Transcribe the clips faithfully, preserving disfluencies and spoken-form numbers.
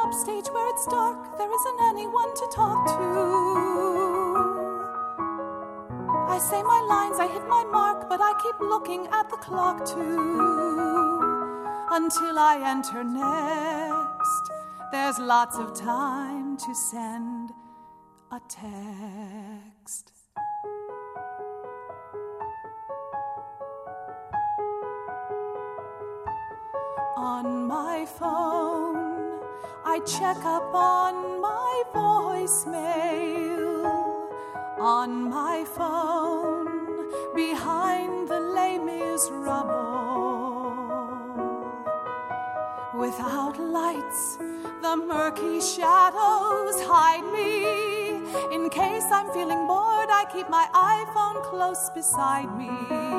upstage where it's dark, there isn't anyone to talk to. I say my lines, I hit my mark, but I keep looking at the clock too. Until I enter next, there's lots of time to send a text. On my phone, I check up on my voicemail. On my phone, behind the Les Mis rubble. Without lights, the murky shadows hide me. In case I'm feeling bored, I keep my iPhone close beside me.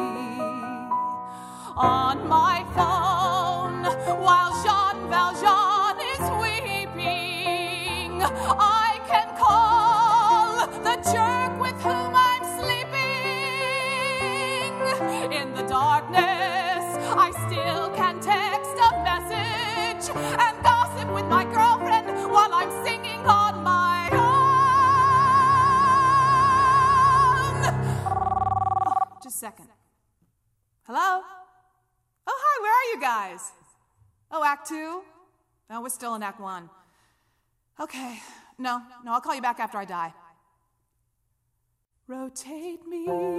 On my phone, while Jean Valjean is weeping, I can call the jerk with whom I'm sleeping. In the darkness, I still can text a message and gossip with my girlfriend while I'm singing on my own. Oh, just a second. Hello? Oh, hi, where are you guys? Oh, Act Two? No, we're still in Act One. Okay, no, no, I'll call you back after I die. Rotate me